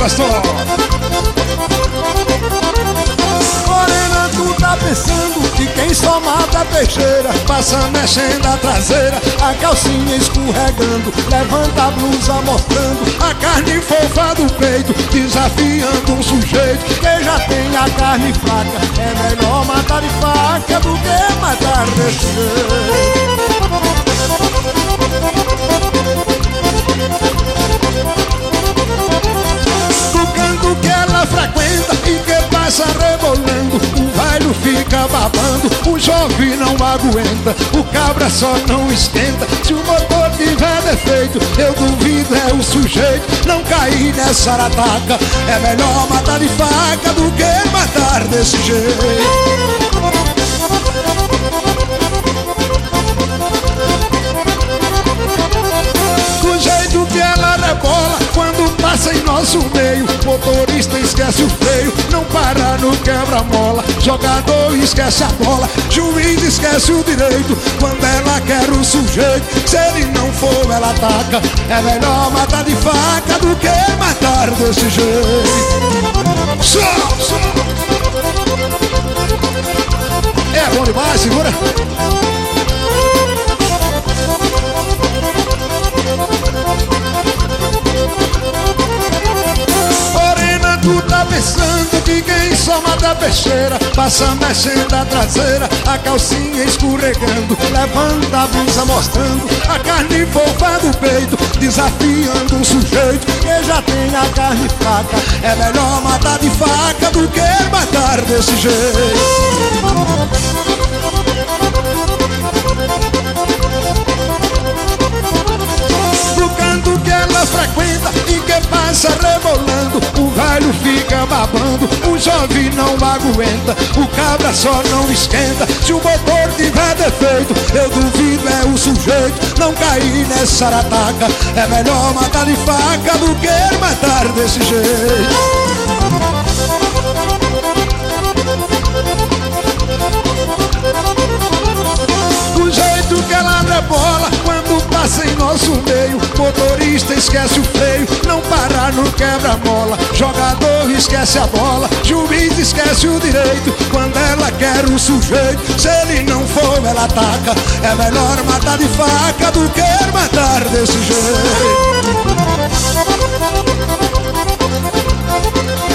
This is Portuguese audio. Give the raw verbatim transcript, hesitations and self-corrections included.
pastor. Morena, tu tá pensando que quem só mata a peixeira passa mexendo a traseira, a calcinha escorregando, levanta a blusa mostrando a carne fofa do peito, desafiando um sujeito que já tem a carne fraca. É melhor matar de faca do que matar desse jeito. Do canto que ela frequenta e que passa rebolando, o velho fica babando, o jovem não aguenta, o cabra só não esquenta. Se o motor tiver defeito, eu duvido é o sujeito não cair nessa arataca. É melhor matar de faca do que matar desse jeito. Do jeito que ela rebola quando passa em nosso meio, motorista esquece o freio, não para no quebra-mola, jogador esquece a bola, juiz esquece o direito. Quando ela quer o sujeito, se ele não for ela ataca. É melhor matar de faca do que matar desse jeito. Só, só. É bom demais, segura. Tu tá pensando que quem só mata a peixeira passa mexendo a traseira, a calcinha escorregando, levanta a blusa mostrando a carne fofa do peito, desafiando um sujeito que já tem a carne fraca. É melhor matar de faca do que matar desse jeito. Do canto que ela frequenta e que passa rebolando, o velho fica babando, o jovem não aguenta, o cabra só não esquenta. Se o motor tiver defeito, eu duvido é o sujeito não cair nessa arataca. É melhor matar de faca do que matar desse jeito. Do jeito que ela rebola quando passa em nosso meio, motorista esquece o freio, não parar no quebra-mola, jogador esquece a bola, juiz esquece o direito. Quando ela quer o sujeito, se ele não for ela ataca. É melhor matar de faca do que matar desse jeito.